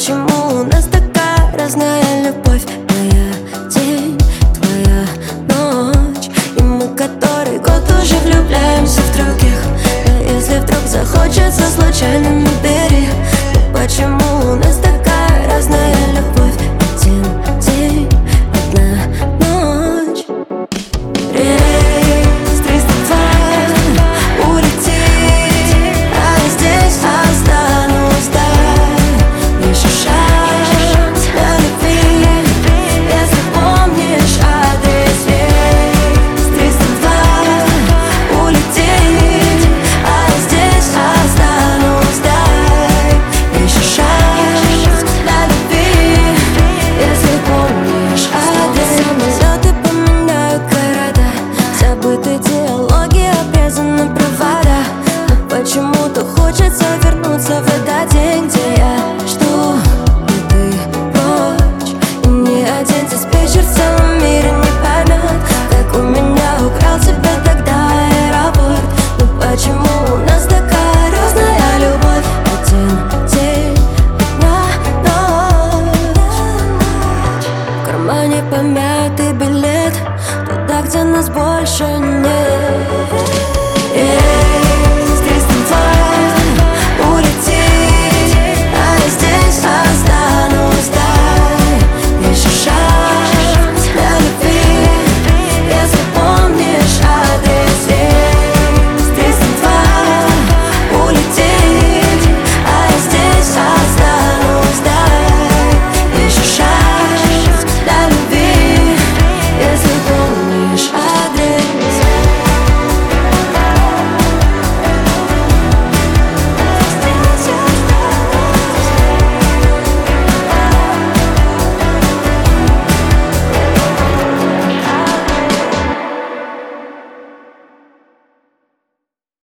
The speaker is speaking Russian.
почему у нас такая разная любовь? Моя день, твоя ночь. И мы который год уже влюбляемся в других. А если вдруг захочется случайно, набери. Но почему у нас такая разная любовь? Один день, одна ночь. Рейс 302 улетит, а я здесь останусь, да. Еще шанс для любви, если помнишь адрес. Рейс 302 улетит, а я здесь останусь, да. Еще шанс для любви, если помнишь адрес. Самолеты поменяют города, забыты диалоги, обрезаны провода. Но почему-то хочется вернуться в этот день, где я жду, и ты прочь. И ни один диспетчер в целом мире не поймет, как у меня украл тебя тогда аэропорт. Но почему у нас такая разная любовь? Один день, одна ночь. В кармане помятый билет туда, где нас больше нет.